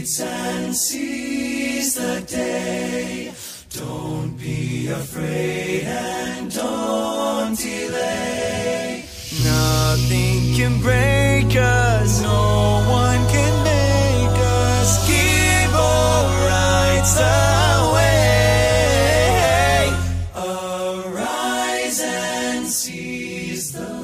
waits and sees the day. Don't be afraid and don't delay. Nothing can break us, no one can make us give our rights away. Arise and seize the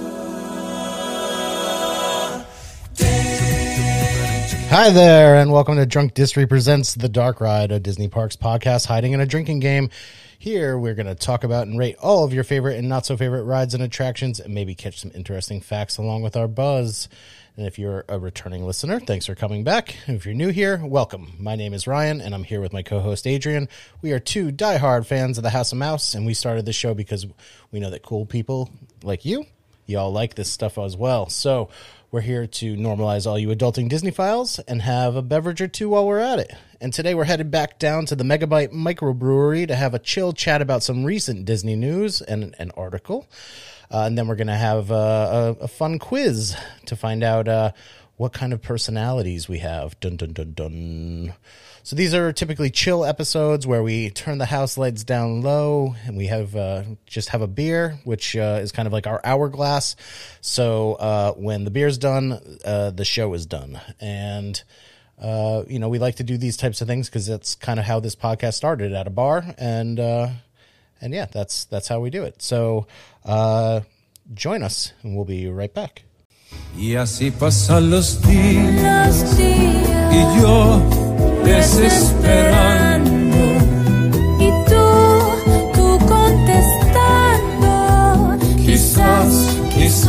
day. Hi there, and welcome to Drunk District Presents The Dark Ride, a Disney Parks podcast hiding in a drinking game. Here, we're going to talk about and rate all of your favorite and not-so-favorite rides and attractions, and maybe catch some interesting facts along with our buzz. And if you're a returning listener, thanks for coming back. If you're new here, welcome. My name is Ryan, and I'm here with my co-host Adrian. We are two diehard fans of the House of Mouse, and we started this show because we know that cool people like y'all like this stuff as well. So we're here to normalize all you adulting Disney files and have a beverage or two while we're at it. And today we're headed back down to the Megabyte Microbrewery to have a chill chat about some recent Disney news and an article. And then we're going to have a fun quiz to find out what kind of personalities we have. Dun, dun, dun, dun. So these are typically chill episodes where we turn the house lights down low and we have just have a beer, which is kind of like our hourglass. So when the beer's done, the show is done. And we like to do these types of things because that's kind of how this podcast started, at a bar. And yeah, that's how we do it. So join us and we'll be right back. Y así pasan los días y yo desesperando y tú contestando quizás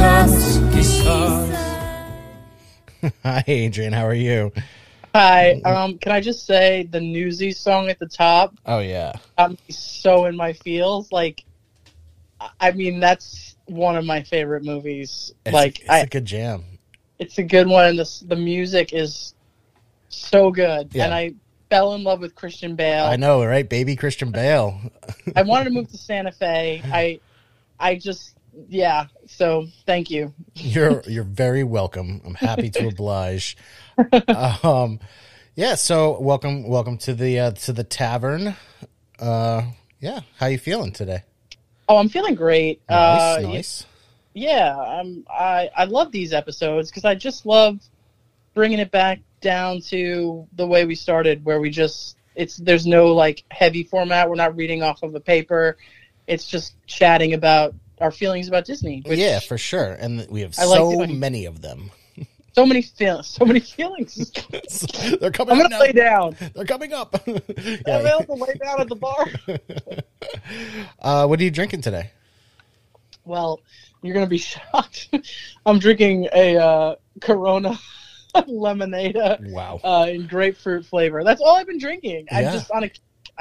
Hi, Adrian. How are you? Hi. Can I just say the Newsies song at the top? Oh, yeah. I'm so in my feels. Like, I mean, that's one of my favorite movies. It's a good jam. It's a good one, and the music is so good. Yeah. And I fell in love with Christian Bale. I know, right? Baby Christian Bale. I wanted to move to Santa Fe. I just, yeah. So thank you. You're very welcome. I'm happy to oblige. Yeah. So welcome to the tavern. Yeah. How you feeling today? Oh, I'm feeling great. Nice. Yeah. I love these episodes because I just love bringing it back down to the way we started, where there's no like heavy format. We're not reading off of a paper. It's just chatting about our feelings about Disney. Yeah, for sure. And we have many of them. So many feelings. They're coming. I'm gonna lay down. They're coming up. I'm able to lay down at the bar. What are you drinking today? Well, you're gonna be shocked. I'm drinking a Corona lemonade. Wow. In grapefruit flavor. That's all I've been drinking. Yeah. I'm just on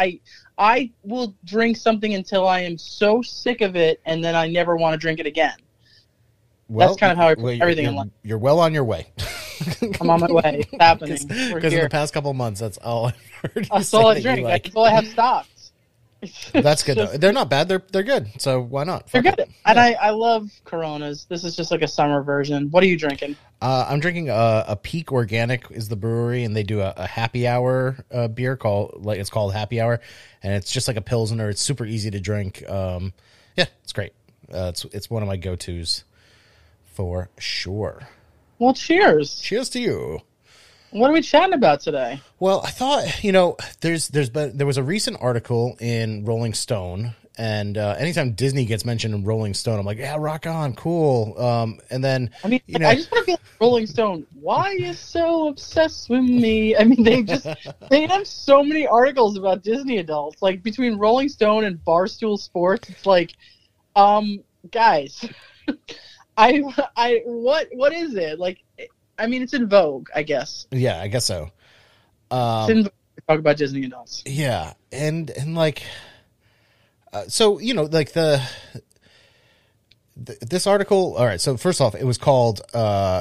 I will drink something until I am so sick of it, and then I never want to drink it again. Well, that's kind of how I put everything in life. You're well on your way. I'm on my way. It's happening. Because in the past couple of months, that's all I've heard. That's all I drink. That's all I have stocked. That's good, though. They're not bad. They're good. So why not? They're good. And I love Coronas. This is just like a summer version. What are you drinking? I'm drinking a Peak Organic is the brewery, and they do a happy hour beer it's called Happy Hour, and it's just like a Pilsner. It's super easy to drink. Yeah, it's great. It's one of my go-tos for sure. Well, cheers. Cheers to you. What are we chatting about today? Well, I thought, there was a recent article in Rolling Stone, and anytime Disney gets mentioned in Rolling Stone, I'm like, yeah, rock on, cool. And then, I I just want to be like Rolling Stone. Why are you so obsessed with me? I mean, they have so many articles about Disney adults, like between Rolling Stone and Barstool Sports. It's like, guys, what is it? Like, I mean, it's in Vogue, I guess. Yeah, I guess so. It's in Vogue to talk about Disney adults. Yeah, and like, so like this article. All right, so first off, it was called "How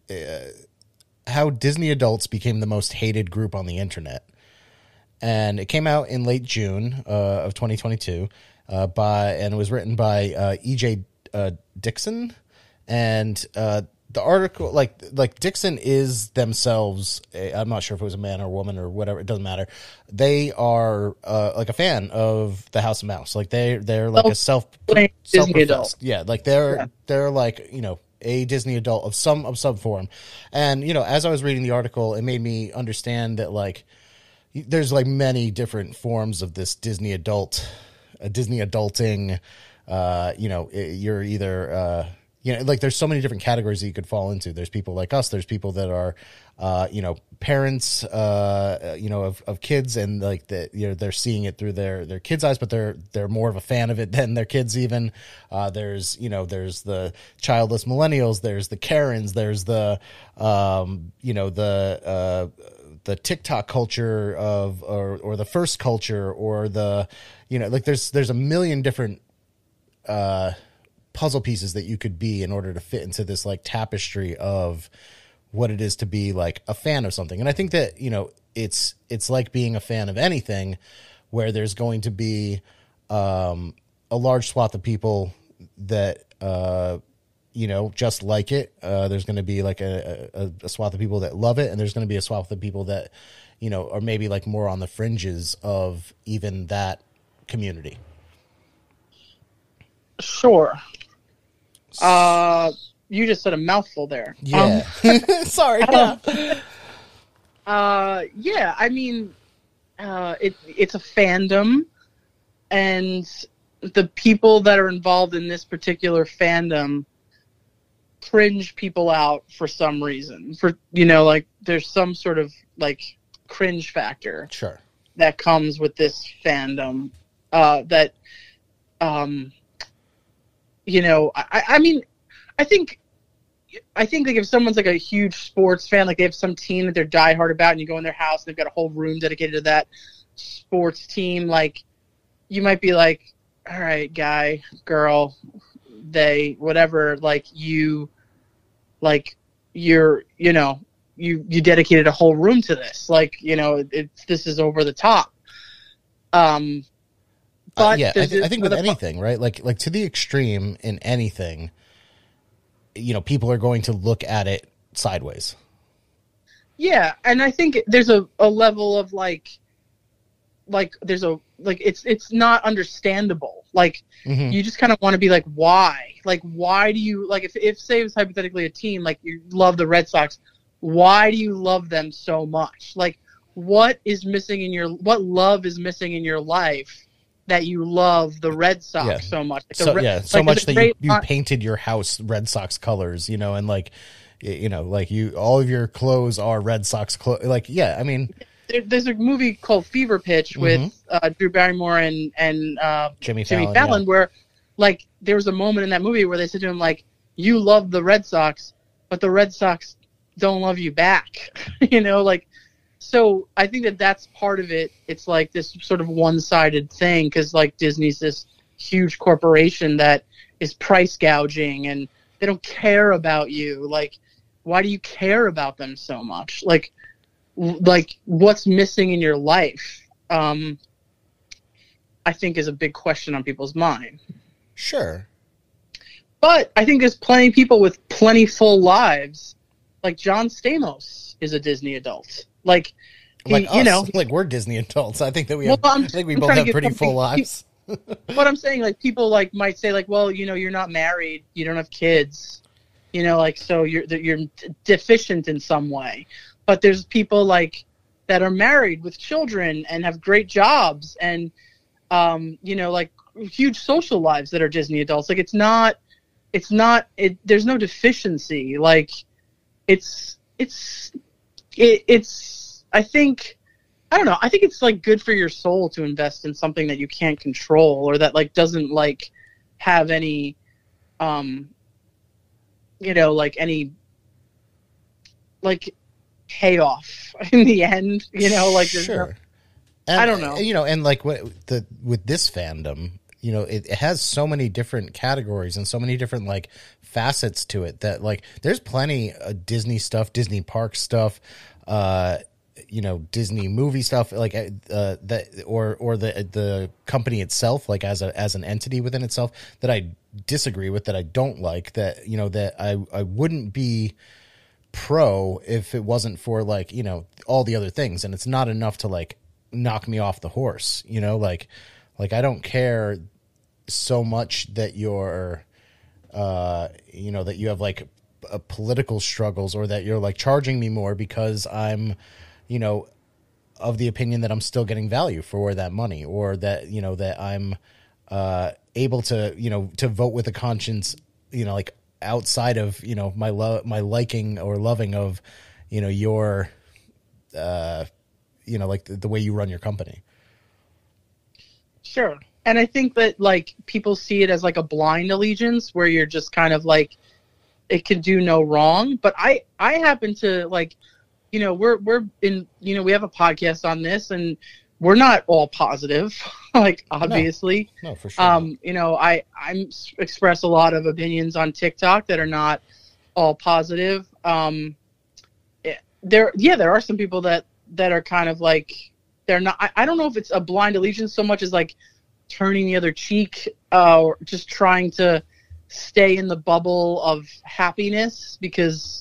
Disney Adults Became the Most Hated Group on the Internet," and it came out in late June of 2022. And it was written by E.J. Dixon, and the article, like Dixon is themselves. I'm not sure if it was a man or a woman or whatever. It doesn't matter. They are like a fan of the House of Mouse. Like they're like a Disney adult. Yeah, like they're like, you know, a Disney adult of some form. And you know, as I was reading the article, it made me understand that like there's like many different forms of this Disney adulting. You know, you're either you know, like there's so many different categories that you could fall into. There's people like us. There's people that are, you know, parents, you know, of kids, and like that, you know, they're seeing it through their kids' eyes, but they're more of a fan of it than their kids even. There's, you know, there's the childless millennials. There's the Karens. There's the, you know, the TikTok culture of, or the first culture, or the, you know, like there's a million different, puzzle pieces that you could be in order to fit into this like tapestry of what it is to be like a fan of something. And I think that, you know, it's like being a fan of anything, where there's going to be a large swath of people that you know, just like it. There's going to be like a swath of people that love it, and there's going to be a swath of people that, you know, are maybe like more on the fringes of even that community. Sure. You just said a mouthful there. Yeah. Sorry. Yeah, I mean, it's a fandom, and the people that are involved in this particular fandom cringe people out for some reason. For, you know, like there's some sort of like cringe factor. Sure. That comes with this fandom. You know, I mean, I think like if someone's like a huge sports fan, like they have some team that they're diehard about, and you go in their house and they've got a whole room dedicated to that sports team, like you might be like, all right, guy, girl, they, whatever, like you, like you're, you know, you dedicated a whole room to this, like, you know, this is over the top. But yeah, I think with anything, right? Like to the extreme in anything, you know, people are going to look at it sideways. Yeah, and I think there's a level of like there's a, like it's not understandable. Like you just kind of want to be like, why? Like, why do you, like, if say it was hypothetically a team, like you love the Red Sox, why do you love them so much? Like, what love is missing in your life that you love the Red Sox so much? Like so much that you painted your house Red Sox colors, you know, and like, you know, like all of your clothes are Red Sox clothes. Like, yeah, I mean, there's a movie called Fever Pitch with Drew Barrymore and Jimmy Fallon, where like there was a moment in that movie where they said to him, like, you love the Red Sox, but the Red Sox don't love you back. You know, like, so I think that's part of it. It's like this sort of one-sided thing, because like Disney's this huge corporation that is price gouging, and they don't care about you. Like, why do you care about them so much? Like what's missing in your life? I think is a big question on people's mind. Sure. But I think there's plenty of people with plenty full lives. Like John Stamos is a Disney adult. Like us, you know, like we're Disney adults. I think that we both have pretty full lives. What I'm saying, like people like might say like, well, you know, you're not married, you don't have kids, you know, like, so you're deficient in some way. But there's people like that are married with children and have great jobs and you know, like huge social lives that are Disney adults. Like there's no deficiency. Like it's I think, I don't know, I think it's like good for your soul to invest in something that you can't control, or that like doesn't like have any you know, like any like payoff in the end, you know, like sure. I don't know, you know, and like with this fandom, you know, it has so many different categories and so many different like facets to it that like there's plenty of Disney stuff, Disney park stuff, Disney movie stuff, like that, or the company itself, like as an entity within itself, that I disagree with, that I don't like, that that I wouldn't be pro if it wasn't for like all the other things. And it's not enough to like knock me off the horse, like I don't care so much that you're that you have like political struggles, or that you're like charging me more because I'm of the opinion that I'm still getting value for that money, or that that I'm able to to vote with a conscience, like outside of my liking or loving of your like the way you run your company. Sure. And I think that like people see it as like a blind allegiance where you're just kind of like, it can do no wrong. But I happen to like, we're in, we have a podcast on this, and we're not all positive, like obviously. No, for sure. I express a lot of opinions on TikTok that are not all positive. There are some people that are kind of like, they're not, I don't know if it's a blind allegiance so much as like turning the other cheek, or just trying to stay in the bubble of happiness because,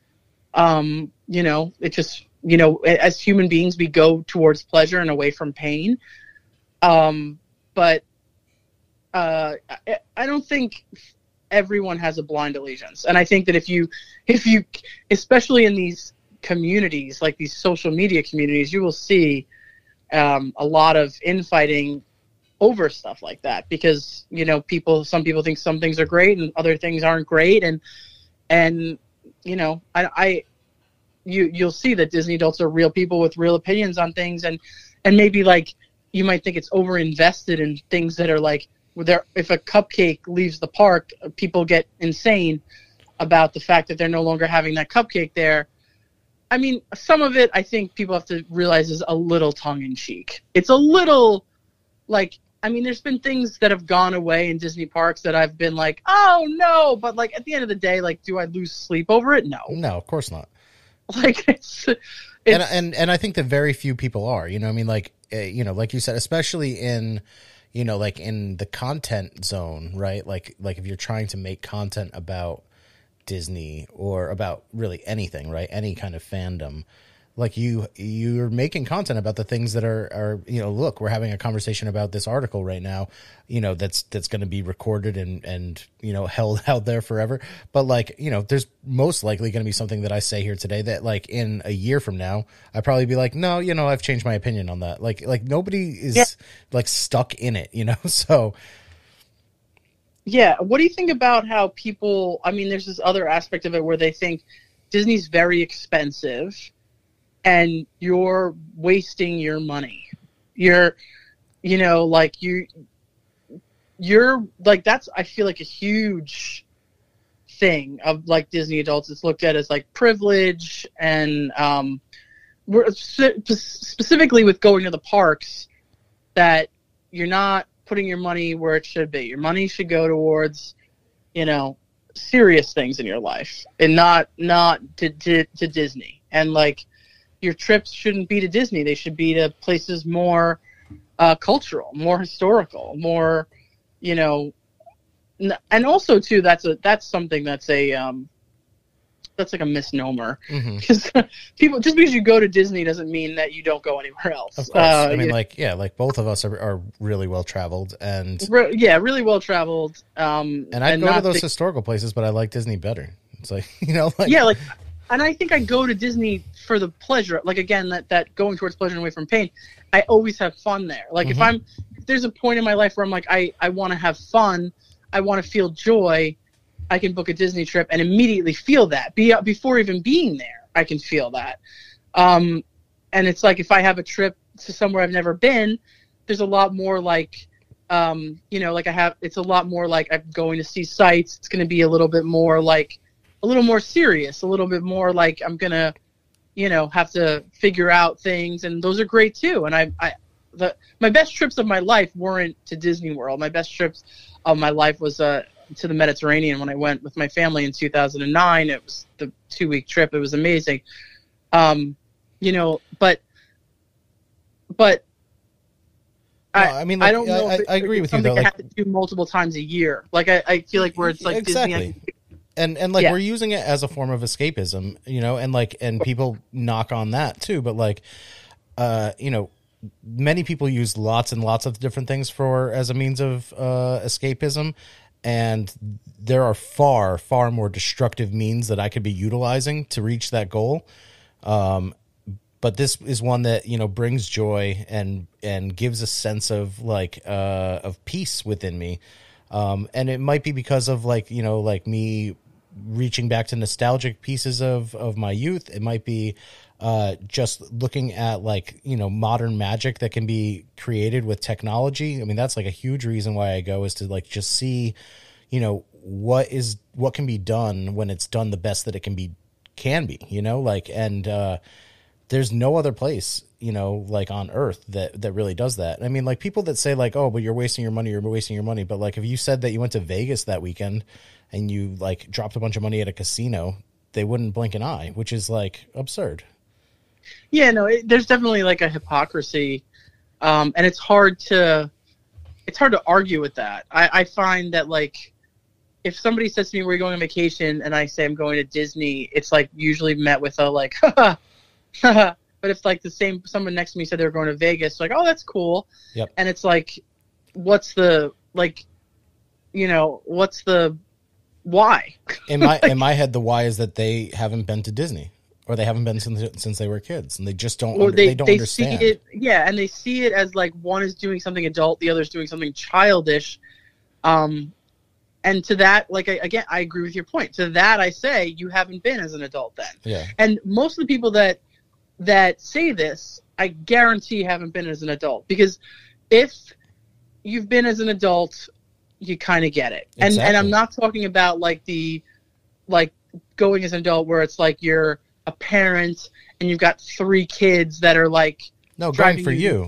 it just, as human beings, we go towards pleasure and away from pain. But I don't think everyone has a blind allegiance. And I think that if you, especially in these communities, like these social media communities, you will see a lot of infighting over stuff like that, because some people think some things are great and other things aren't great, and you'll see that Disney adults are real people with real opinions on things, and maybe like you might think it's over invested in things that are like, if a cupcake leaves the park, people get insane about the fact that they're no longer having that cupcake there. I mean, some of it I think people have to realize is a little tongue-in-cheek. It's a little like, I mean, there's been things that have gone away in Disney parks that I've been like, oh no, but like at the end of the day, like, do I lose sleep over it? No, of course not. Like it's and I think that very few people are, I mean, like, like you said, especially in, like in the content zone, right? Like if you're trying to make content about Disney or about really anything, right? Any kind of fandom, like you're making content about the things that are look, we're having a conversation about this article right now, that's going to be recorded and held out there forever. But like, there's most likely going to be something that I say here today that like in a year from now, I probably be like, no, I've changed my opinion on that. Like nobody is like stuck in it, so. Yeah. What do you think about how people, I mean, there's this other aspect of it where they think Disney's very expensive and you're wasting your money. You're like that's, I feel like, a huge thing of like Disney adults. It's looked at as like privilege, and we're specifically with going to the parks, that you're not putting your money where it should be. Your money should go towards, serious things in your life, and not to Disney. And like, your trips shouldn't be to Disney. They should be to places more cultural, more historical, more, and also too, that's something that's like a misnomer, because people, just because you go to Disney doesn't mean that you don't go anywhere else. Of course. I mean, like both of us are really well traveled, and really well traveled. And I go to those historical places, but I like Disney better. It's like, and I think I go to Disney for the pleasure. Like, again, that going towards pleasure and away from pain. I always have fun there. Like, if there's a point in my life where I'm like, I want to have fun, I want to feel joy, I can book a Disney trip and immediately feel that. Before even being there, I can feel that. And it's like, if I have a trip to somewhere I've never been, there's a lot more like, it's a lot more like I'm going to see sights. It's going to be a little bit more like, a little more serious, a little bit more like I'm going to, have to figure out things. And those are great too. And my best trips of my life weren't to Disney World. My best trips of my life was to the Mediterranean when I went with my family in 2009. It was the 2-week trip. It was amazing. but No, I mean, like, I don't know. If I agree with you, something though. I Like, have to do multiple times a year. Like I feel like where it's like exactly. Disney. And like Yeah. we're using it as a form of escapism, and people knock on that too. But like, many people use lots and lots of different things as a means of escapism, and there are far, far more destructive means that I could be utilizing to reach that goal. But this is one that brings joy and gives a sense of of peace within me, and it might be because of like me reaching back to nostalgic pieces of my youth. It might be just looking at modern magic that can be created with technology. I mean, that's like a huge reason why I go, is to like just see what can be done when it's done the best that it can be. There's no other place, on earth that really does that. I mean, like, people that say like, oh, but you're wasting your money. But like, if you said that you went to Vegas that weekend and you like dropped a bunch of money at a casino, they wouldn't blink an eye, which is like absurd. Yeah, no, there's definitely like a hypocrisy, and it's hard to argue with that. I find that like, if somebody says to me, "We're going on vacation," and I say I'm going to Disney, it's like usually met with a like, haha. But if like someone next to me said they were going to Vegas, like, oh, that's cool. Yep. And it's like, what's the why? In my head, the why is that they haven't been to Disney, or they haven't been since they were kids, and they just don't. They don't understand. See it, yeah, and they see it as like one is doing something adult, the other is doing something childish. And to that, like, I agree with your point. To that, I say you haven't been as an adult then. Yeah. And most of the people that say this, I guarantee haven't been as an adult, because if you've been as an adult, you kind of get it. Exactly. And I'm not talking about like going as an adult where it's like you're a parent and you've got 3 kids that are like going for you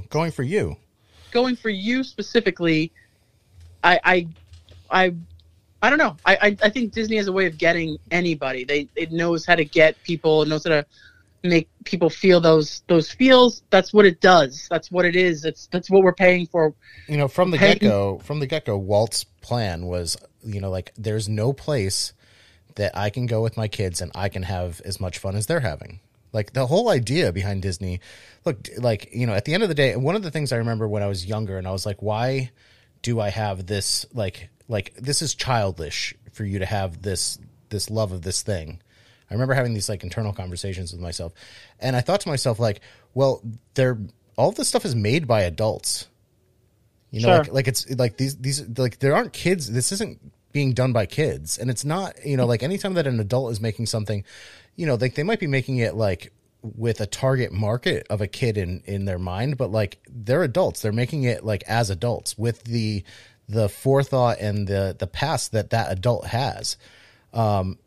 specifically. I don't know. I think Disney has a way of getting anybody. It knows how to get people. It knows how to make people feel those feels. That's what it does. That's what it is. That's what we're paying for. From the get-go, Walt's plan was, like, there's no place that I can go with my kids and I can have as much fun as they're having. Like, the whole idea behind Disney, look, like, at the end of the day, one of the things I remember when I was younger, and I was like, why do I have this, like this is childish for you to have this love of this thing. I remember having these like internal conversations with myself, and I thought to myself, like, well, all this stuff is made by adults. Sure. Like it's like these like, there aren't kids. This isn't being done by kids, and it's not, like, anytime that an adult is making something, like, they might be making it like with a target market of a kid in their mind, but like, they're adults. They're making it like as adults with the forethought and the past that adult has. Like,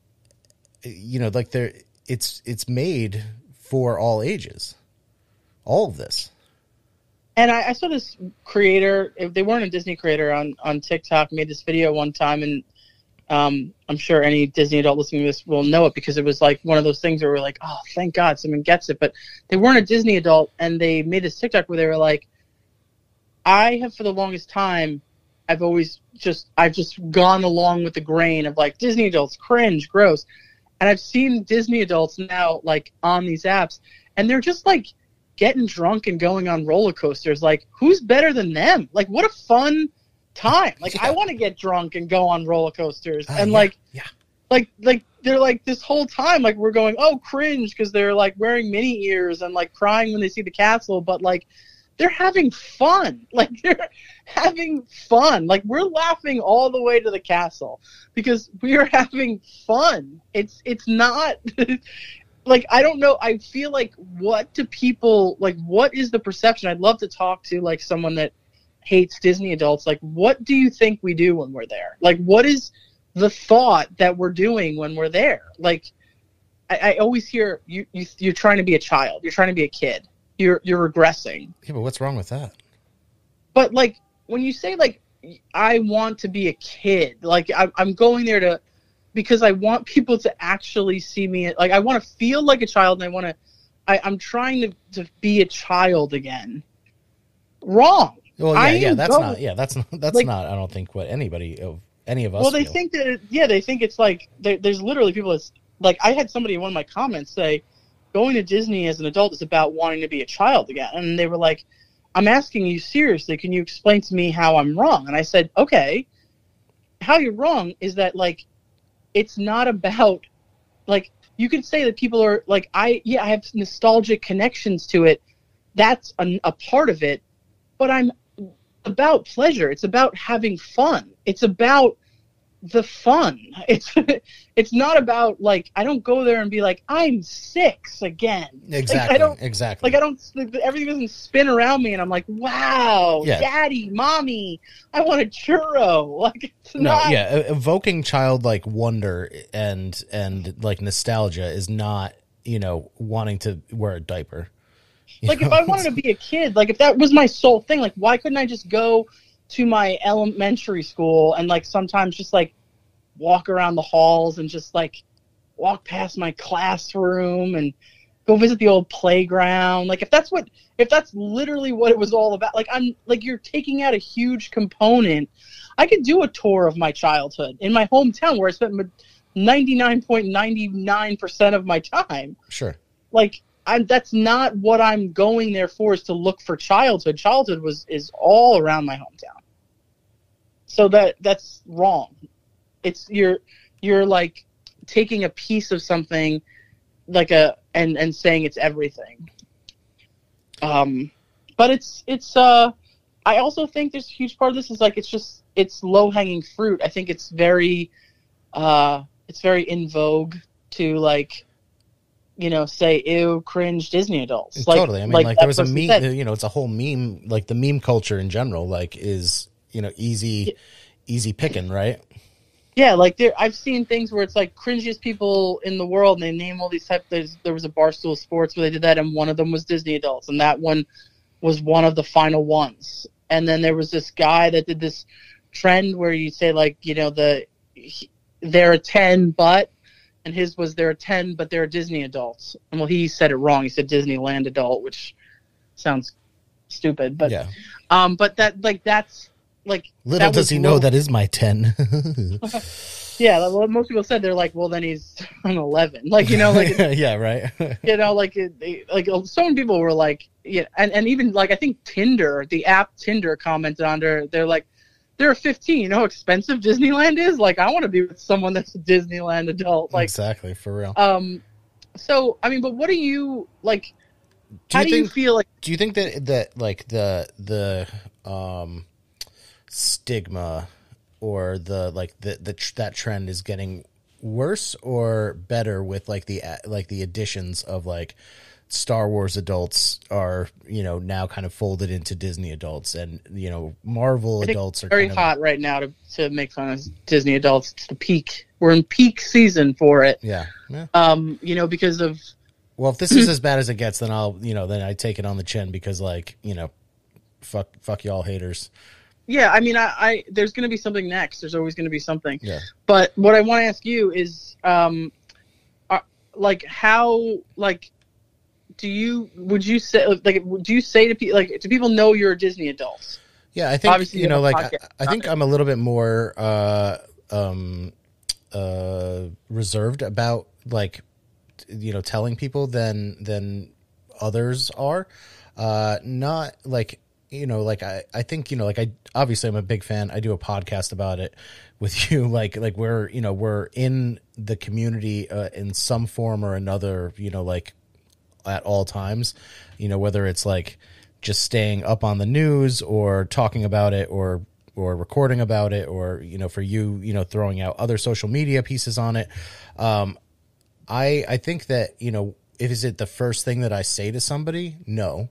it's made for all ages, all of this. And I saw this creator, if they weren't a Disney creator, on TikTok, made this video one time, and I'm sure any Disney adult listening to this will know it, because it was like one of those things where we're like, oh, thank God someone gets it. But they weren't a Disney adult, and they made this TikTok where they were like, I have for the longest time, I've just gone along with the grain of like, Disney adults, cringe, gross. And I've seen Disney adults now like on these apps, and they're just like getting drunk and going on roller coasters. Like, who's better than them? Like, what a fun time. Like, yeah. I want to get drunk and go on roller coasters. And like they're like, this whole time, like, we're going, oh, cringe, because they're like wearing mini ears and like crying when they see the castle, but like, they're having fun. Like, they're having fun. Like, we're laughing all the way to the castle because we are having fun. It's not like, I don't know. I feel like, what do people, like, what is the perception? I'd love to talk to like someone that hates Disney adults. Like, what do you think we do when we're there? Like, what is the thought that we're doing when we're there? Like, I always hear you're trying to be a child. You're trying to be a kid. You're regressing. Yeah, but what's wrong with that? But like, when you say like, I want to be a kid, like, I'm going there because I want people to actually see me. Like, I want to feel like a child, and I'm trying to be a child again. Wrong. Well, that's like, not. I don't think what any of us. Well, they feel. think that. They think it's like there's literally people that's like, I had somebody in one of my comments say, going to Disney as an adult is about wanting to be a child again, and they were like, I'm asking you seriously, can you explain to me how I'm wrong? And I said, okay, how you're wrong is that, like, it's not about, like, you could say that people are like, I have nostalgic connections to it. That's a part of it, but I'm about pleasure. It's about having fun. It's about the fun. It's not about, like, I don't go there and be like, I'm 6 again. Exactly. Like, I don't, everything doesn't spin around me and I'm like, wow, daddy, mommy, I want a churro. Like, it's not. Evoking childlike wonder and like nostalgia is not, wanting to wear a diaper. Like, if I wanted to be a kid, like, if that was my sole thing, like, why couldn't I just go to my elementary school and, like, sometimes just, like, walk around the halls and just, like, walk past my classroom and go visit the old playground? Like, if that's literally what it was all about, like, you're taking out a huge component. I could do a tour of my childhood in my hometown where I spent 99.99% of my time. Sure. Like, that's not what I'm going there for, is to look for childhood. Childhood is all around my hometown. So that's wrong. It's you're like taking a piece of something, like and saying it's everything. But it's I also think there's a huge part of this is, like, it's low hanging fruit. I think it's very in vogue to, like, say, ew, cringe Disney adults. Like, totally. I mean, like there was a meme, said, it's a whole meme, like the meme culture in general, like, is, easy picking, right? Yeah, like I've seen things where it's like cringiest people in the world, and they name all these types. There was a Barstool Sports where they did that, and one of them was Disney adults, and that one was one of the final ones. And then there was this guy that did this trend where you say, like, they're a 10, but, and his was they're a 10, but they're Disney adults. And well, he said it wrong. He said Disneyland adult, which sounds stupid, but yeah. But that's like, little does he know that is my 10. Yeah, well, most people said, they're like, well, then he's an 11. Like, like yeah, right. Like so many people were like, yeah, and even, like, I think Tinder, the app Tinder, commented on there. They're like, they're 15. You know how expensive Disneyland is? Like, I want to be with someone that's a Disneyland adult. Like, exactly, for real. So I mean, but what do you like? How do you feel like? Do you think that like the stigma or that trend is getting worse or better with like the additions of, like, Star Wars adults are, now kind of folded into Disney adults, and, Marvel adults are very kind hot right now to make fun of Disney adults. It's the peak. We're in peak season for it. Yeah. Because of, well, if this is as bad as it gets, then I'll, then I take it on the chin because, like, fuck y'all haters. Yeah, I mean, I there's going to be something next. There's always going to be something. Yeah. But what I want to ask you is, like, how, like, do you say to people, like, do people know you're a Disney adult? Yeah, I think, obviously, like, I think I'm a little bit more reserved about, like, telling people than others are. Not like, like I think, like, I obviously I'm a big fan. I do a podcast about it with you. Like we're in the community in some form or another, like, at all times, whether it's like just staying up on the news or talking about it or recording about it, or, for you, throwing out other social media pieces on it. I think that, is it the first thing that I say to somebody? No.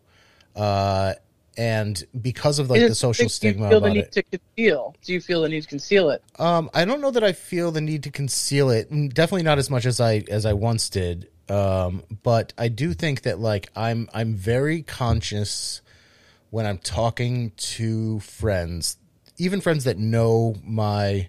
And because of, like, the social stigma about it. Do you feel the need to conceal it? I don't know that I feel the need to conceal it. Definitely not as much as I once did. But I do think that, like, I'm very conscious when I'm talking to friends, even friends that know my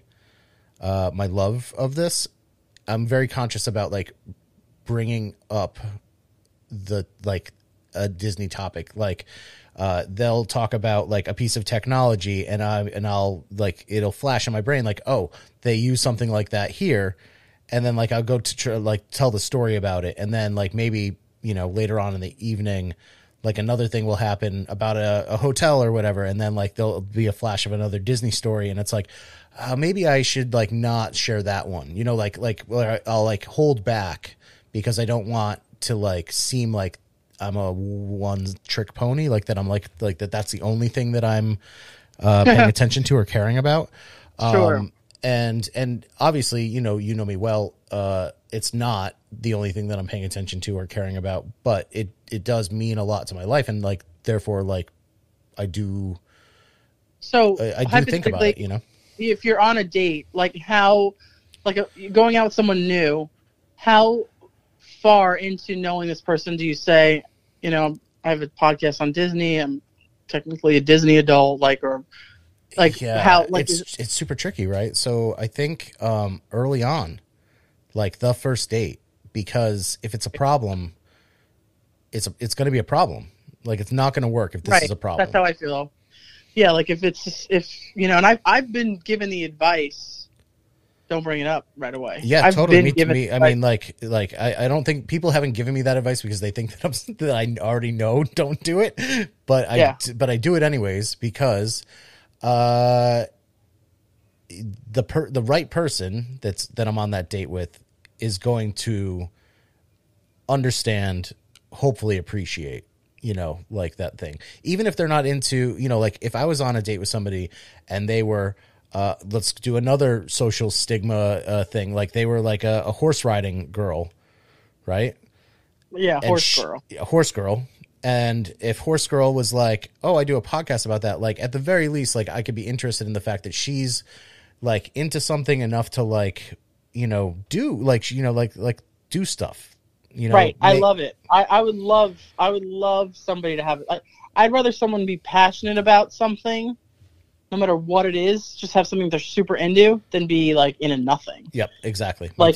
love of this. I'm very conscious about, like, bringing up the like a Disney topic. Like they'll talk about like a piece of technology, and I'll like it'll flash in my brain like, oh, they use something like that here, and then like I'll go to like tell the story about it, and then like maybe later on in the evening, like another thing will happen about a hotel or whatever, and then like there'll be a flash of another Disney story, and it's like maybe I should like not share that one, like I'll like hold back because I don't want to like seem like I'm a one trick pony, like that I'm like that's the only thing that I'm paying attention to or caring about. Sure. And obviously, you know me well. It's not the only thing that I'm paying attention to or caring about, but it does mean a lot to my life, and like therefore, like I do. So I do think about it. If you're on a date, like how, like going out with someone new, how far into knowing this person do you say, I have a podcast on Disney. I'm technically a Disney adult, how it's super tricky, right? So I think early on, like the first date, because if it's a problem, it's going to be a problem. Like it's not going to work if this is a problem. That's how I feel. Yeah, like if and I've been given the advice, don't bring it up right away. Yeah, totally. I mean, like I don't think people haven't given me that advice because they think that I already know don't do it, but I do it anyways because the right person that I'm on that date with is going to understand, hopefully appreciate, like that thing. Even if they're not into, like if I was on a date with somebody and they were, let's do another social stigma thing. Like they were like a horse riding girl, right? Yeah, horse girl. And if Horse Girl was like, oh, I do a podcast about that, like at the very least, like I could be interested in the fact that she's like into something enough to like, do like, do stuff, Right. I love it. I would love somebody to have it. I'd rather someone be passionate about something, no matter what it is, just have something they're super into than be like in a nothing. Yep. Exactly. Like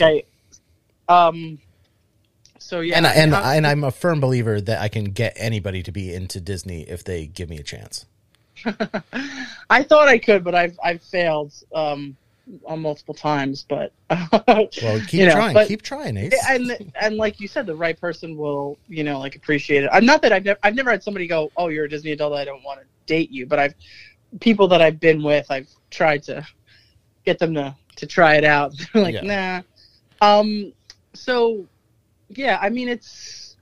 so yeah, and I'm a firm believer that I can get anybody to be into Disney if they give me a chance. I thought I could, but I've failed on multiple times. But well, keep trying, Ace. And like you said, the right person will like appreciate it. I'm not that I've never had somebody go, oh, you're a Disney adult, I don't want to date you. But people that I've been with, I've tried to get them to try it out. They're like, nah. So. Yeah, I mean it's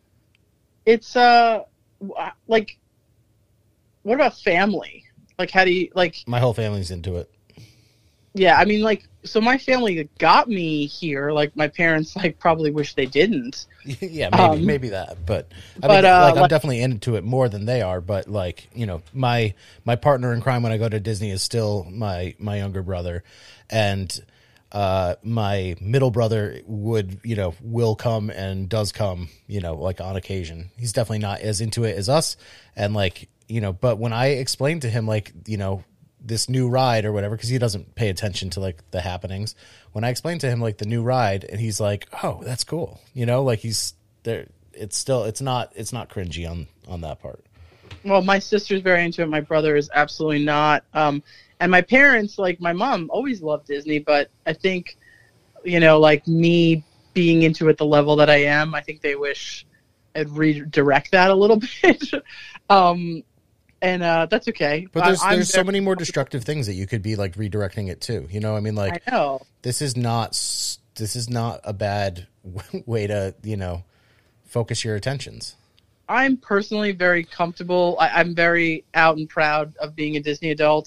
like, what about family? Like, how do you like? My whole family's into it. Yeah, I mean, like, so my family got me here. Like, my parents like probably wish they didn't. Yeah, maybe that, but I'm definitely into it more than they are. But like, my partner in crime when I go to Disney is still my younger brother, and. My middle brother will come and does come, like on occasion. He's definitely not as into it as us. And like, but when I explained to him, like, this new ride or whatever, cause he doesn't pay attention to like the happenings. When I explained to him like the new ride and he's like, oh, that's cool. Like he's there. It's not cringy on that part. Well, my sister's very into it. My brother is absolutely not. And my parents, like my mom, always loved Disney, but I think, like me being into it the level that I am, I think they wish I'd redirect that a little bit. And that's okay. But there's so many more destructive things that you could be like redirecting it to. I mean, like, I know. This is not a bad way to, focus your attentions. I'm personally very comfortable. I'm very out and proud of being a Disney adult.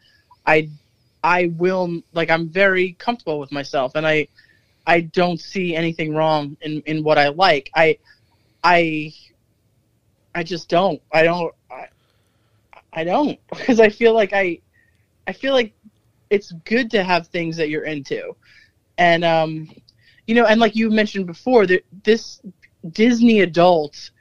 I will, like, I'm very comfortable with myself, and I don't see anything wrong in what I like. I just don't. I don't, because I feel like it's good to have things that you're into, and and like you mentioned before, this Disney adult,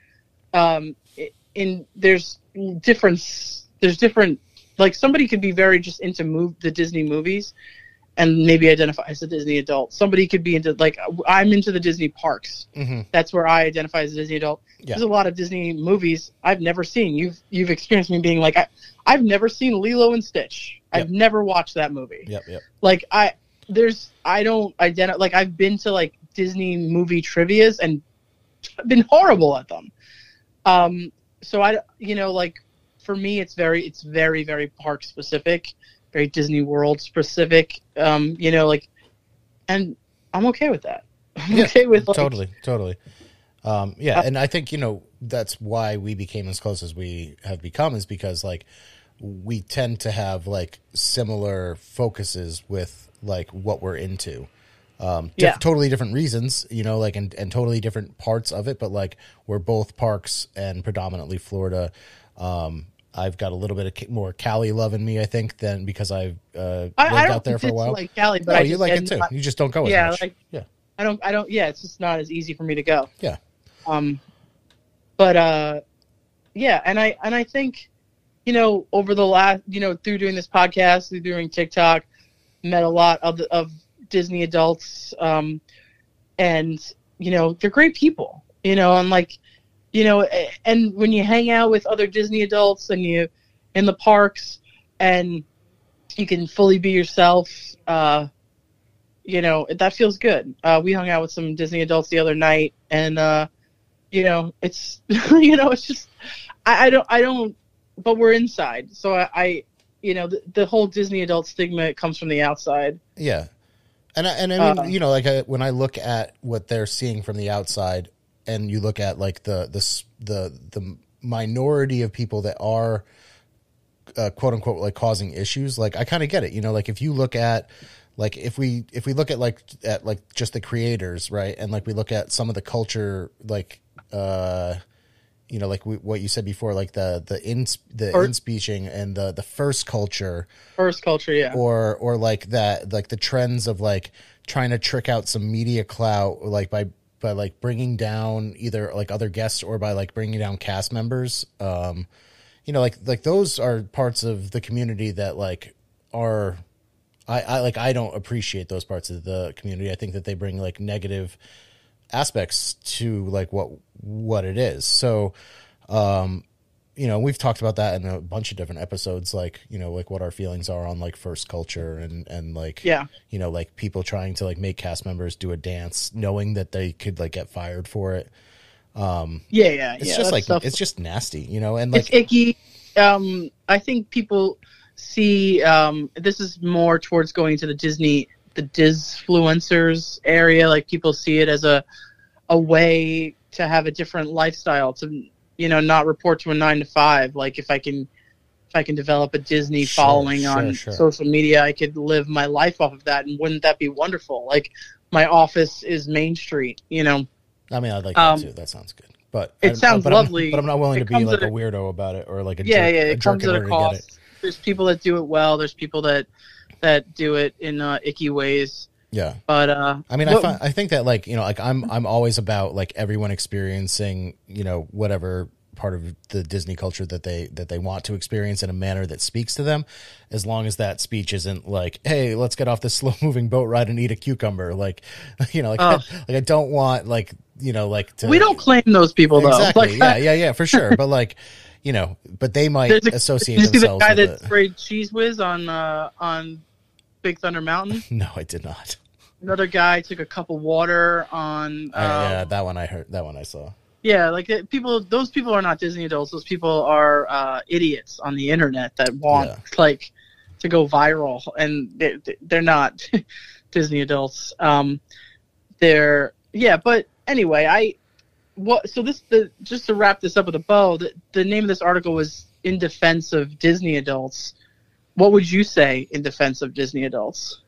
there's different. Like somebody could be very just into the Disney movies, and maybe identify as a Disney adult. Somebody could be into, like, I'm into the Disney parks. Mhm. That's where I identify as a Disney adult. Yeah. There's a lot of Disney movies I've never seen. You've experienced me being like, I've never seen Lilo and Stitch. Yep. I've never watched that movie. Yep. Like, I don't identify, like, I've been to, like, Disney movie trivias and been horrible at them. So like, for me, it's very, very park specific, very Disney World specific. Like, and I'm okay with that. I'm okay with, like, totally. And I think, that's why we became as close as we have become, is because, like, we tend to have, like, similar focuses with, like, what we're into. Totally different reasons, like, and totally different parts of it, but, like, we're both parks and predominantly Florida. I've got a little bit of more Cali love in me, I think, than because I've lived out there for a while. Like Cali, but no, you like it too. You just don't go as much. Like, I don't. Yeah, it's just not as easy for me to go. Yeah. And I think, over the last, through doing this podcast, through doing TikTok, met a lot of Disney adults, and they're great people, and, like, and when you hang out with other Disney adults and you in the parks and you can fully be yourself, that feels good. We hung out with some Disney adults the other night, and it's it's just I don't but we're inside, so I the whole Disney adult stigma comes from the outside. Yeah. And I mean, like, when I look at what they're seeing from the outside, and you look at, like, the minority of people that are quote unquote, like, causing issues, like, I kind of get it. Like, if you look at, like, if we look at just the creators, right, and, like, we look at some of the culture, like, like what you said before, like the in-speeching and the first culture, yeah, or like that, like the trends of, like, trying to trick out some media clout, like by like bringing down either, like, other guests or by, like, bringing down cast members. Like those are parts of the community that, like, are I don't appreciate those parts of the community. I think that they bring, like, negative aspects to, like, what it is. So, we've talked about that in a bunch of different episodes, like, like what our feelings are on, like, first culture and like, like people trying to, like, make cast members do a dance knowing that they could, like, get fired for it. It's just, like, it's just nasty, and, like, it's icky. I think people see, this is more towards going to the Disfluencers area. Like, people see it as a way to have a different lifestyle, to not report to a 9-to-5. Like, if I can develop a Disney following on social media, I could live my life off of that, and wouldn't that be wonderful? Like, my office is Main Street. I mean, I'd like that too. That sounds good, but it sounds lovely. But I'm not willing to be, like, a weirdo about it, or, like, a it jerk comes at a cost. There's people that do it well. There's people that do it in icky ways. Yeah, but I mean, I think that, like, like, I'm always about, like, everyone experiencing, whatever part of the Disney culture that they want to experience in a manner that speaks to them, as long as that speech isn't like, hey, let's get off this slow moving boat ride and eat a cucumber, like, I don't want, like, like, to, we don't claim those people, though. Exactly. Like, yeah, for sure. But, like, but they might associate themselves. Did you see the guy with that sprayed Cheese Whiz on Big Thunder Mountain? No, I did not. Another guy took a cup of water on. Yeah, that one I heard. That one I saw. Yeah, like, those people are not Disney adults. Those people are idiots on the internet that want like to go viral, and they're not Disney adults. But anyway, just to wrap this up with a bow, the name of this article was "In Defense of Disney Adults." What would you say in defense of Disney adults?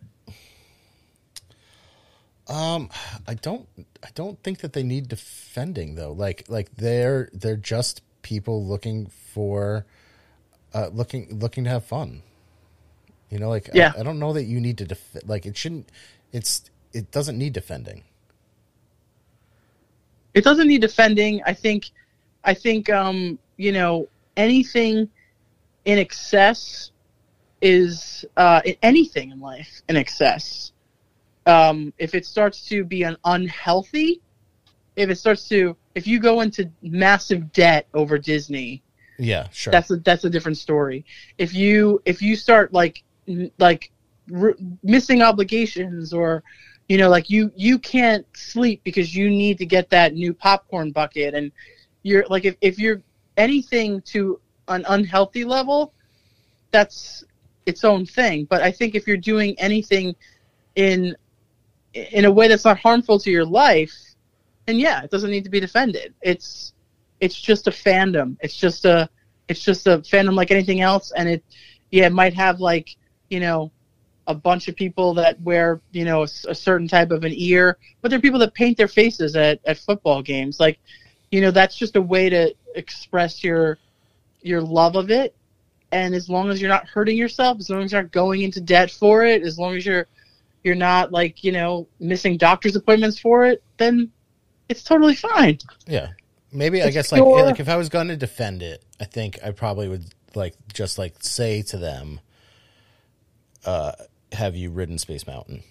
I don't think that they need defending, though. Like they're just people looking for, looking to have fun. I don't know that you need to like, it shouldn't. It doesn't need defending. It doesn't need defending. I think, anything in excess is anything in life in excess. If it starts to be unhealthy, if you go into massive debt over Disney, Yeah, sure. that's a different story. If you start missing obligations, or like you can't sleep because you need to get that new popcorn bucket, and you're like, if you're anything to an unhealthy level, that's its own thing. But I think if you're doing anything in a way that's not harmful to your life, then yeah, it doesn't need to be defended. It's just a fandom. It's just a fandom like anything else, and it might have like, a bunch of people that wear, a certain type of an ear, but there are people that paint their faces at football games. Like, that's just a way to express your love of it. And as long as you're not hurting yourself, as long as you're not going into debt for it, as long as you're not like, missing doctor's appointments for it, then it's totally fine. Yeah. Maybe, I guess, pure. like if I was going to defend it, I think I probably would just say to them, have you ridden Space Mountain?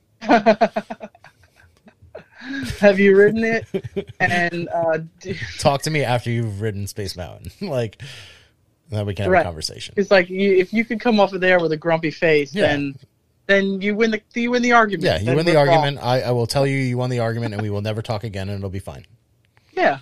Have you ridden it? And talk to me after you've ridden Space Mountain. Like, then we can have a conversation. It's like, if you could come off of there with a grumpy face, then you win the argument. Yeah, you win the argument. I will tell you won the argument, and we will never talk again, and it'll be fine. Yeah.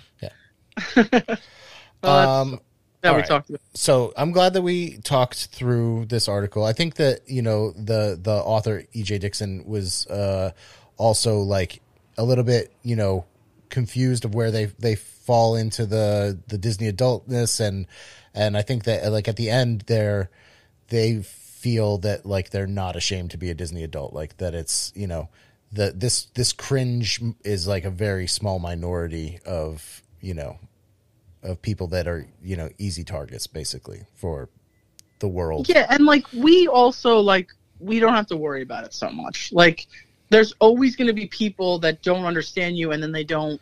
Yeah. We talked about. So I'm glad that we talked through this article. I think that, the author E.J. Dixon was also like a little bit, confused of where they fall into the Disney adultness, and I think that like at the end they feel that like they're not ashamed to be a Disney adult, like that it's, this cringe is like a very small minority of of people that are, easy targets basically for the world. Yeah, and like we also we don't have to worry about it so much. Like there's always going to be people that don't understand you, and then they don't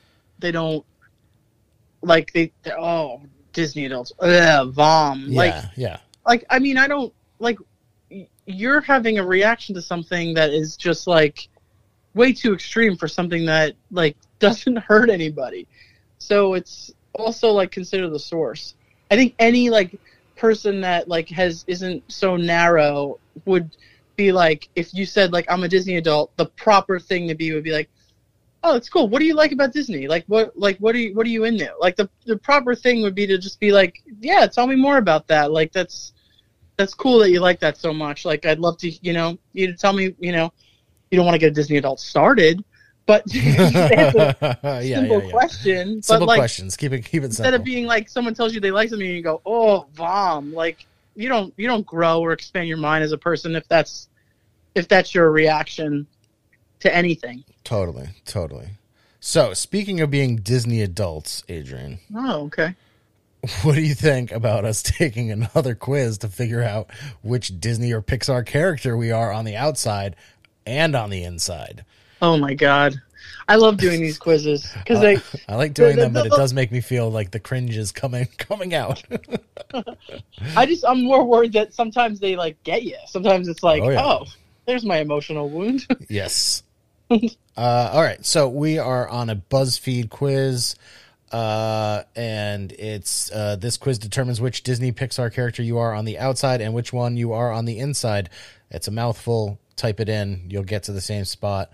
oh, Disney adults, vom. Yeah. Like, I mean, I don't like you're having a reaction to something that is just like way too extreme for something that like doesn't hurt anybody. So it's also like consider the source. I think any like person that like isn't so narrow would be like, if you said like I'm a Disney adult, the proper thing to be would be like, oh, it's cool. What do you like about Disney? What are you into? Like the proper thing would be to just be like, yeah, tell me more about that. Like that's cool that you like that so much. Like I'd love to, you to tell me, you don't want to get a Disney adult started, but simple question. Simple but questions. Keep it simple. Instead of being like someone tells you they like something and you go, oh, vom. Like you don't grow or expand your mind as a person if that's your reaction to anything. Totally. So, speaking of being Disney adults, Adrian. Oh, okay. What do you think about us taking another quiz to figure out which Disney or Pixar character we are on the outside and on the inside? Oh my God. I love doing these quizzes because I like doing them, but it does make me feel like the cringe is coming out. I'm more worried that sometimes they like get you. Sometimes it's like, oh, there's my emotional wound. Yes. All right. So we are on a BuzzFeed quiz. And it's this quiz determines which Disney Pixar character you are on the outside and which one you are on the inside. It's a mouthful. Type it in. You'll get to the same spot.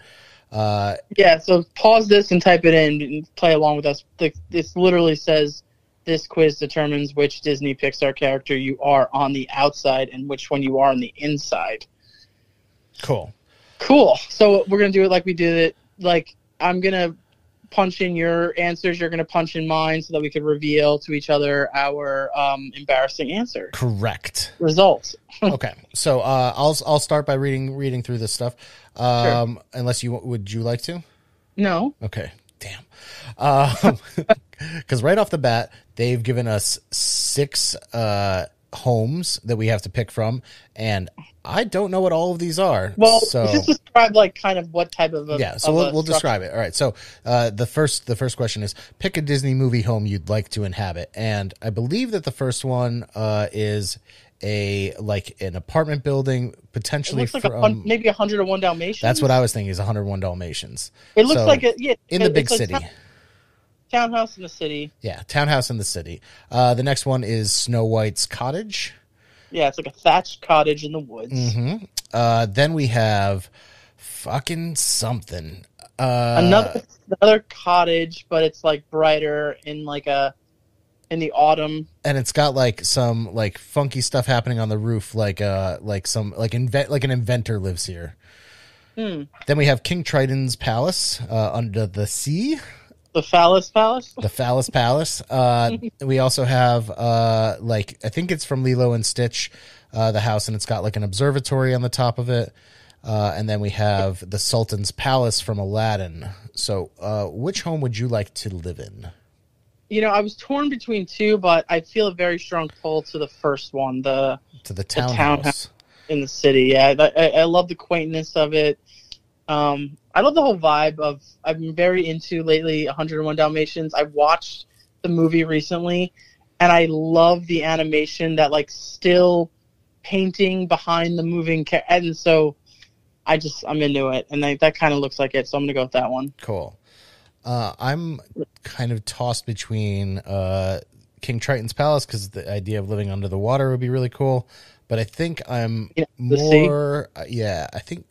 So pause this and type it in and play along with us. This literally says this quiz determines which Disney Pixar character you are on the outside and which one you are on the inside. Cool. So we're going to do it like we did it. Like I'm going to punch in your answers, you're going to punch in mine so that we could reveal to each other our embarrassing answer. Correct. Results. Okay. So I'll start by reading through this stuff. Sure. Unless would you like to? No. Okay. Damn. Because right off the bat, they've given us 6 homes that we have to pick from, and I don't know what all of these are. Well, so just describe like kind of what type of we'll describe it. All right. So the first question is pick a Disney movie home you'd like to inhabit, and I believe that the first one is an apartment building, It potentially looks like from maybe 101 Dalmatians. That's what I was thinking, is 101 Dalmatians. It looks So, like a yeah in the big it's a city. townhouse in the city. Yeah, townhouse in the city. The next one is Snow White's cottage. Yeah, it's like a thatched cottage in the woods. Mm-hmm. Then we have fucking something. Another cottage, but it's like brighter in the autumn. And it's got like some like funky stuff happening on the roof, like an inventor lives here. Then we have King Triton's palace under the sea. The Phallus Palace. The Phallus Palace. We also have I think it's from Lilo and Stitch, the house, and it's got like an observatory on the top of it. And then we have the Sultan's Palace from Aladdin. So, which home would you like to live in? I was torn between two, but I feel a very strong pull to the first one, To the townhouse. in the city. Yeah, I love the quaintness of it. I love the whole vibe of. I've been very into lately 101 Dalmatians. I watched the movie recently, and I love the animation, that like still painting behind the moving and so I'm into it, and that kind of looks like it. So I'm gonna go with that one. Cool. I'm kind of tossed between King Triton's Palace, because the idea of living under the water would be really cool. But I think I'm more, I think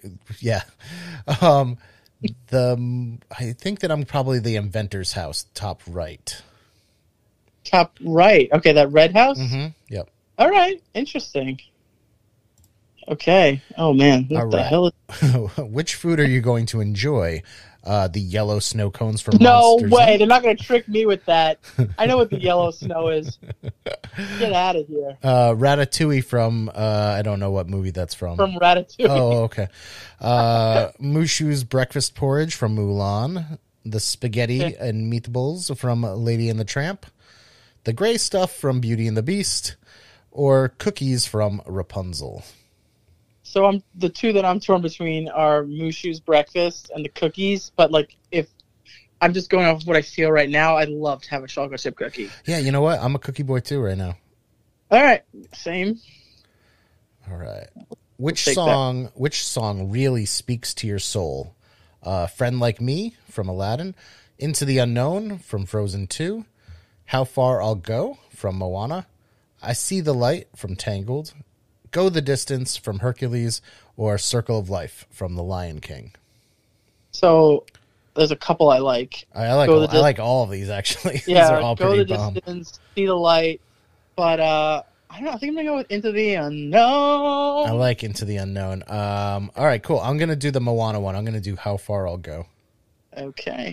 that I'm probably the inventor's house, top right. Top right. Okay, that red house? Mm-hmm. Yep. All right, interesting. Okay. Oh, man. What the hell is... Which food are you going to enjoy? The yellow snow cones from No Monsters, way. Inc.? They're not going to trick me with that. I know what the yellow snow is. Get out of here. Ratatouille from, I don't know what movie that's from. From Ratatouille. Oh, okay. Mushu's breakfast porridge from Mulan. The spaghetti and meatballs from Lady and the Tramp. The gray stuff from Beauty and the Beast. Or cookies from Rapunzel. So the two that I'm torn between are Mushu's breakfast and the cookies. But like, if I'm just going off what I feel right now, I'd love to have a chocolate chip cookie. Yeah, you know what? I'm a cookie boy too right now. All right, same. All right. Which song really speaks to your soul? Friend Like Me from Aladdin. Into the Unknown from Frozen 2. How Far I'll Go from Moana. I See the Light from Tangled. Go the Distance from Hercules, or Circle of Life from The Lion King. So there's a couple I like. I like all of these, actually. Yeah, these are all Go pretty the bomb. Distance, See the Light, but I don't know. I think I'm gonna go with Into the Unknown. I like Into the Unknown. All right, cool. I'm gonna do the Moana one. I'm gonna do How Far I'll Go. Okay.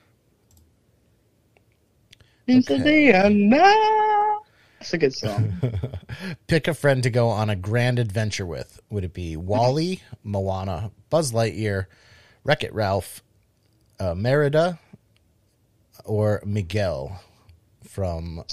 Into the Unknown. That's a good song. Pick a friend to go on a grand adventure with. Would it be Wall-E, Moana, Buzz Lightyear, Wreck-It Ralph, Merida, or Miguel from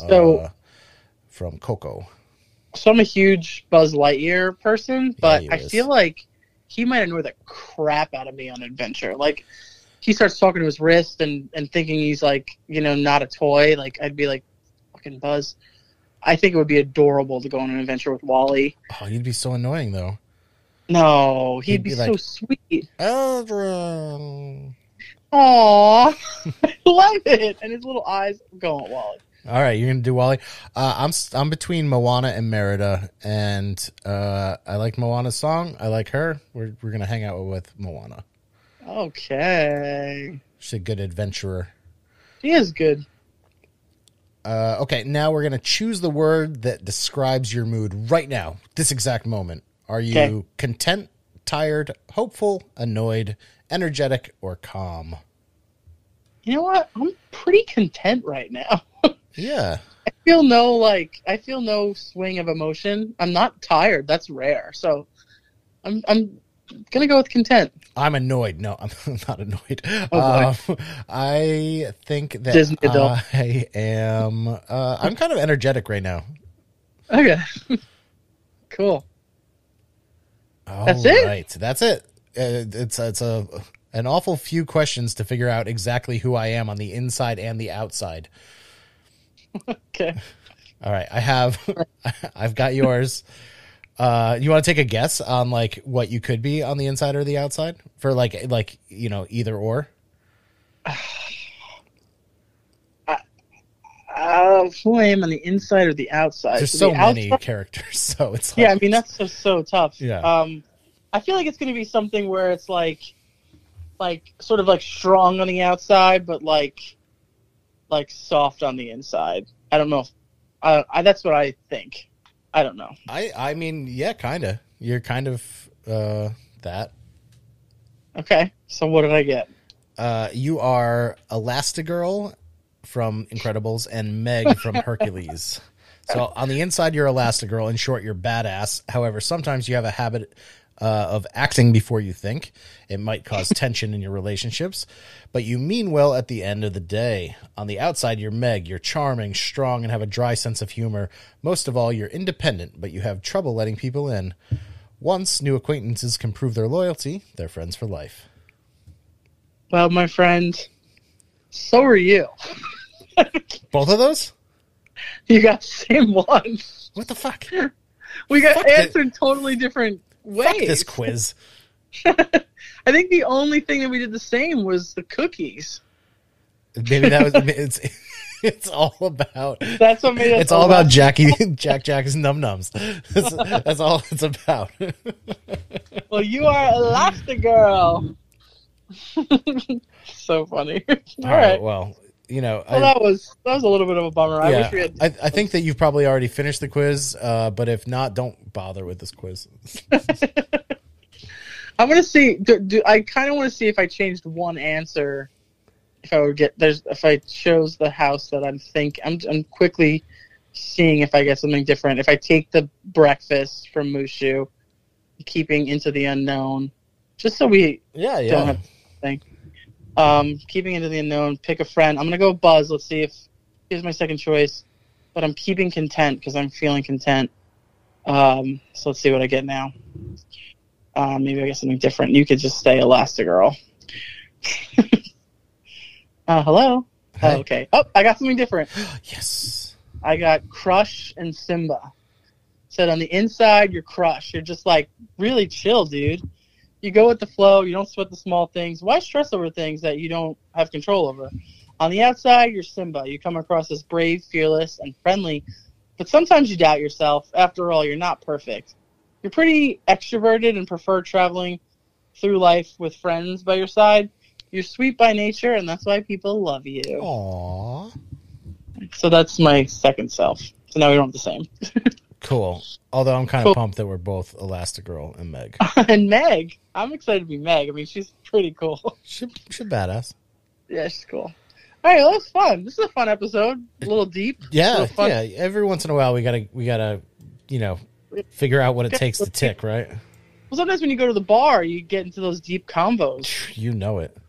Coco? So I'm a huge Buzz Lightyear person, but he I is. feel like he might annoy the crap out of me on adventure. Like, he starts talking to his wrist and thinking he's like, not a toy. Like, I'd be like, fucking Buzz. I think it would be adorable to go on an adventure with Wall-E. Oh, you'd be so annoying, though. No, he'd be like, so sweet. Eldrin. Aww. I love it. And his little eyes. I'm going with Wall-E. All right, you're gonna do Wall-E. I'm between Moana and Merida, and I like Moana's song. I like her. We're gonna hang out with Moana. Okay. She's a good adventurer. He is good. Okay, now we're going to choose the word that describes your mood right now, this exact moment. Are you content, tired, hopeful, annoyed, energetic, or calm? You know what? I'm pretty content right now. Yeah. I feel no swing of emotion. I'm not tired. That's rare. So I'm going to go with content. I'm annoyed. No, I'm not annoyed. Oh, I think that Disney adult. I am. I'm kind of energetic right now. Okay. Cool. That's it? Right. That's it. It's an awful few questions to figure out exactly who I am on the inside and the outside. Okay. All right, I've got yours. You want to take a guess on like what you could be on the inside or the outside for like either or? Who I am on the inside or the outside? There's So so the many outside- characters, so it's like, Yeah, I mean that's so tough. Yeah. I feel like it's going to be something where it's like sort of like strong on the outside, but like soft on the inside. I don't know. That's what I think. I don't know. I mean, yeah, kind of. You're kind of that. Okay, so what did I get? You are Elastigirl from Incredibles and Meg from Hercules. So on the inside, you're Elastigirl. In short, you're badass. However, sometimes you have a habit of acting before you think. It might cause tension in your relationships, but you mean well at the end of the day. On the outside, you're Meg. You're charming, strong, and have a dry sense of humor. Most of all, you're independent, but you have trouble letting people in. Once new acquaintances can prove their loyalty, they're friends for life. Well, my friend, so are you. Both of those? You got the same one. What the fuck? We got Fuck it. answered totally different ways. Fuck this quiz. I think the only thing that we did the same was the cookies. Maybe that was it's all about That's what made us. it's all about Jack's num nums. That's all it's about. Well, you are Elastigirl. So funny. All right. Well, Well, that was a little bit of a bummer. I wish we had. I think that you've probably already finished the quiz, but if not, don't bother with this quiz. I'm gonna see. I kind of want to see if I changed one answer. If I would get if I chose the house that I'm quickly seeing if I get something different. If I take the breakfast from Mushu, keeping Into the Unknown, just so we don't have to think. Keeping Into the Unknown, pick a friend. I'm gonna go Buzz. Let's see if here's my second choice, but I'm keeping Content because I'm feeling content. So let's see what I get now. Maybe I get something different. You could just stay Elastigirl. Hello. Hi. Oh, okay. Oh, I got something different. Yes. I got Crush and Simba. Said on the inside, you're Crush. You're just like really chill, dude. You go with the flow. You don't sweat the small things. Why stress over things that you don't have control over? On the outside, you're Simba. You come across as brave, fearless, and friendly, but sometimes you doubt yourself. After all, you're not perfect. You're pretty extroverted and prefer traveling through life with friends by your side. You're sweet by nature, and that's why people love you. Aww. So that's my second self. So now we don't have the same. Cool. Although I'm kind of pumped that we're both Elastigirl and Meg. And Meg. I'm excited to be Meg. I mean, she's pretty cool. She's badass. Yeah, she's cool. All right, well, that's fun. This is a fun episode. A little deep. Yeah, A little fun. yeah. Every once in a while, we gotta, figure out what it takes to tick, right? Well, sometimes when you go to the bar, you get into those deep convos. You know it.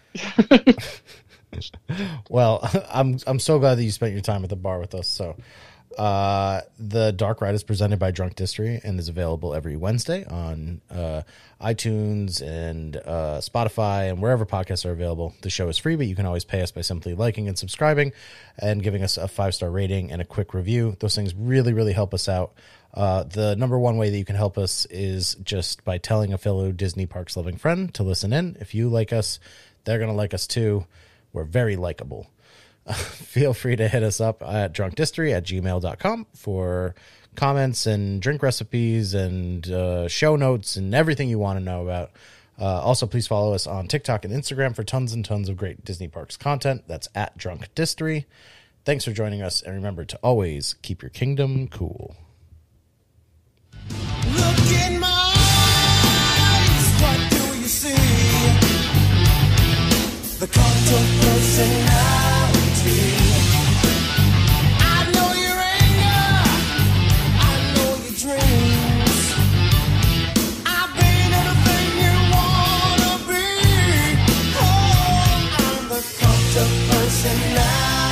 Well, I'm so glad that you spent your time at the bar with us. So, the Dark Ride is presented by Drunk Distillery and is available every Wednesday on iTunes and Spotify and wherever podcasts are available. The show is free, but you can always pay us by simply liking and subscribing and giving us a 5-star rating and a quick review. Those things really, really help us out. The number one way that you can help us is just by telling a fellow Disney Parks loving friend to listen in. If you like us, they're going to like us too. We're very likable. Feel free to hit us up at drunkdistillery@gmail.com for comments and drink recipes and show notes and everything you want to know about. Also, please follow us on TikTok and Instagram for tons and tons of great Disney Parks content. That's at Drunk Distillery. Thanks for joining us, and remember to always keep your kingdom cool. Look in my eyes, what do you see? The cult of personality. I know your anger, I know your dreams. I've been everything you wanna be. Oh, I'm the cult of personality.